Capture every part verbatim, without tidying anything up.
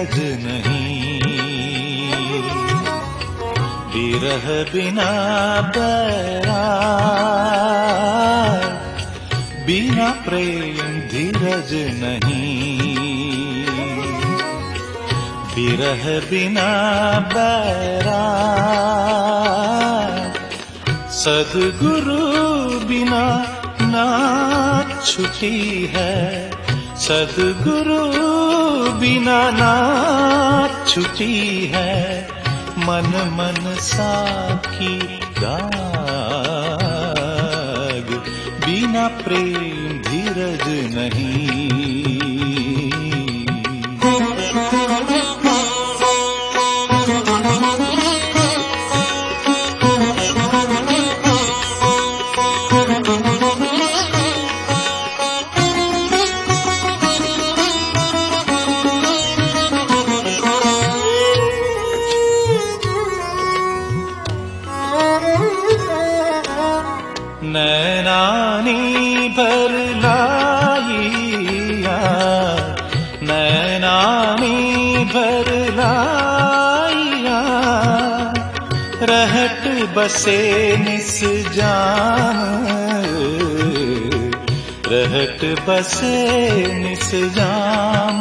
धीरज नहीं। विरह बिना बैराग, बिना प्रेम धीरज नहीं। विरह बिना बैराग, सद्गुरु बिना नाथ छुटी है। सद्गुरु बिना नाथ छुटी है। मन मन साखी दाग, बिना प्रेम धीरज नहीं। नैनानी भर लाइया, नैनानी भर लाइया, रहट बसे निस जान, रहट बसे निस जान।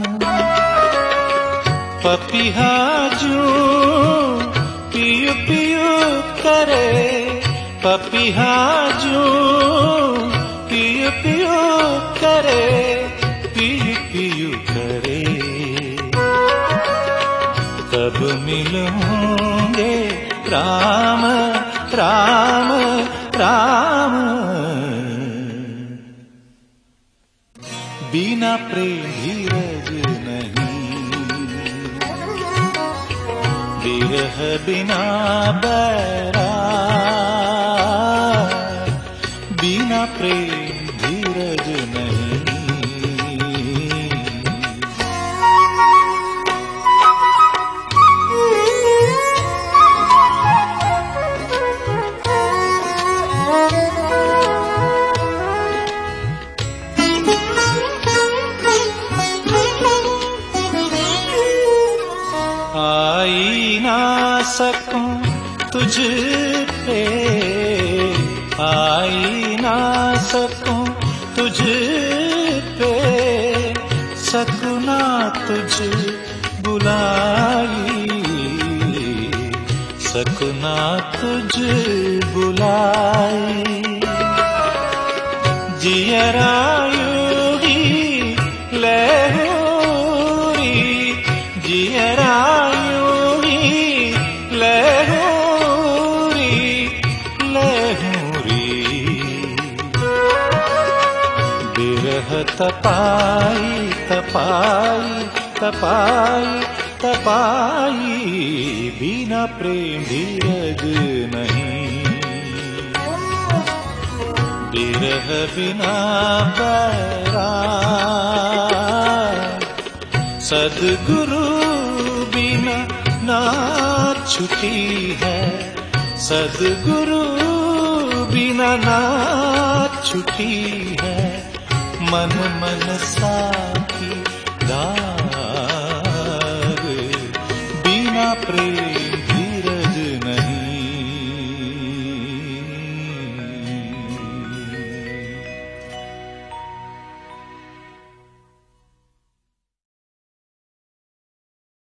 पपिहा जू पियु पियु करे, पपिहा जू पियु पियु करे, पियु पियु करे। कब मिलेंगे राम राम राम, बिना प्रेम धीरज नहीं। विरह बिना बैराग, बिना प्रेम धीरज नहीं। आई ना सकूं तुझ पे, आई ना सकूं तुझ पे, सकूं तुझ बुलाई, सकूं तुझ बुलाई। जियरायु ही लहूरी, जियरायु ही लहूरी लहूरी। बिरह तपाई तपाई तपाई तपाई, बिना प्रेम धीरज नहीं। विरह बिना बैराग, सद्गुरु बिना नाथ छुटी है। सद्गुरु बिना नाथ छुटी है। मन मन साखी दाग, बिना प्रेम